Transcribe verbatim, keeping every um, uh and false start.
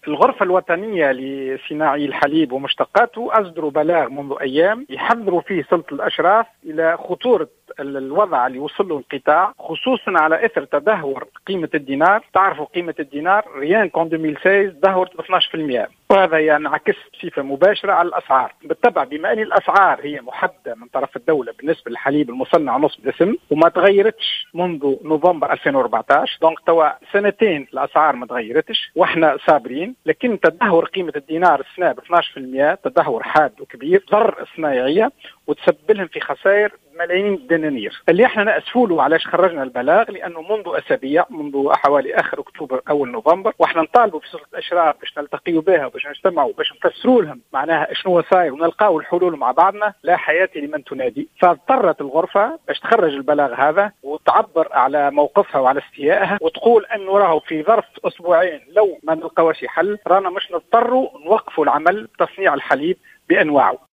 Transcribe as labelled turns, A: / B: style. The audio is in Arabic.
A: الغرفة الوطنية لصناعي الحليب ومشتقاته أصدروا بلاغ منذ أيام يحذروا فيه سلطة الأشراف إلى خطورة الوضع اللي وصل له القطاع، خصوصا على إثر تدهور قيمة الدينار. تعرفوا قيمة الدينار ريان كون ألفين وستة عشر دهورت ب اثني عشر بالمئة، وهذا ينعكس بصفة مباشرة على الأسعار. بالطبع بما أن الأسعار هي محددة من طرف الدولة بالنسبة للحليب المصنع نصف دسم وما تغيرتش منذ نوفمبر ألفين وأربعة عشر، دونك توا سنتين الأسعار ما تغيرتش واحنا صابرين. لكن تدهور قيمة الدينار السنة ب اثني عشر بالمئة تدهور حاد وكبير ضر الصنايعية وتسبب لهم في خسائر ملايين الدنانير. اللي احنا نأسفوا له علاش خرجنا البلاغ لانه منذ اسابيع، منذ حوالي اخر اكتوبر اول نوفمبر، واحنا نطالبوا في سلطة الاشراف باش نلتقيوا بها وباش نجتمعوا باش نفسروا لهم معناها شنو صاير ونلقاو الحلول مع بعضنا. لا حياة لمن تنادي. فاضطرت الغرفة باش تخرج البلاغ هذا وتعبر على موقفها وعلى استيائها وتقول انه راهو في ظرف اسبوعين لو ما نلقاوش حل رانا مش نضطروا نوقفوا العمل تصنيع الحليب بانواعه.